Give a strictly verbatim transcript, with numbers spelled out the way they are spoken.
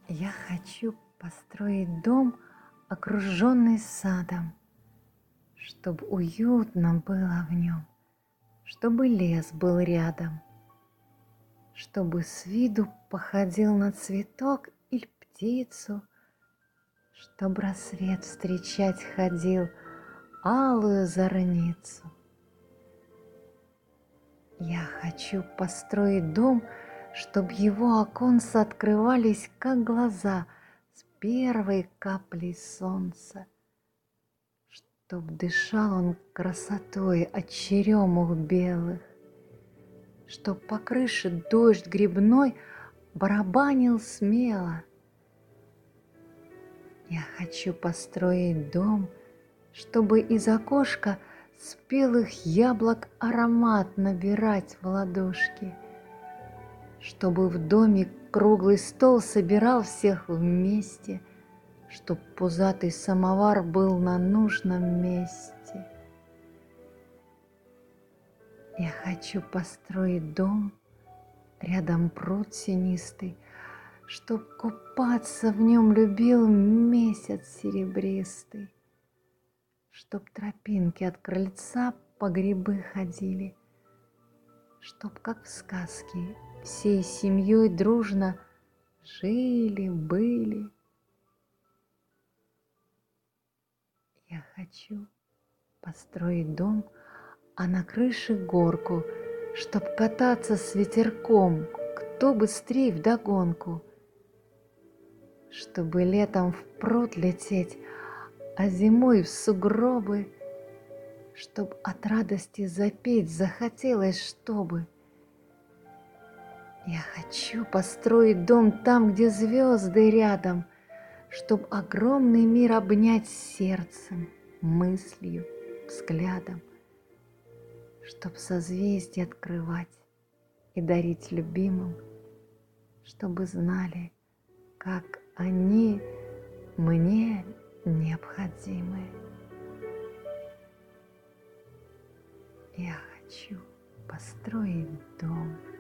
Я хочу построить дом, окруженный садом, чтоб уютно было в нем, чтобы лес был рядом, чтобы с виду походил на цветок или птицу, чтоб рассвет встречать ходил алую зорницу. Я хочу построить дом, чтоб его оконца открывались, как глаза, с первой каплей солнца, чтоб дышал он красотой от черемух белых, чтоб по крыше дождь грибной барабанил смело. Я хочу построить дом, чтобы из окошка спелых яблок аромат набирать в ладошки, чтобы в доме круглый стол собирал всех вместе, чтоб пузатый самовар был на нужном месте. Я хочу построить дом, рядом пруд синистый, чтоб купаться в нем любил месяц серебристый, чтоб тропинки от крыльца по грибы ходили, чтоб, как в сказке, всей семьей дружно жили-были. Я хочу построить дом, а на крыше горку, чтоб кататься с ветерком, кто быстрей вдогонку, чтобы летом в пруд лететь, а зимой в сугробы, чтоб от радости запеть захотелось, чтобы. Я хочу построить дом там, где звезды рядом, чтоб огромный мир обнять сердцем, мыслью, взглядом, чтоб созвездия открывать и дарить любимым, чтобы знали, как они мне необходимы. Я хочу построить дом.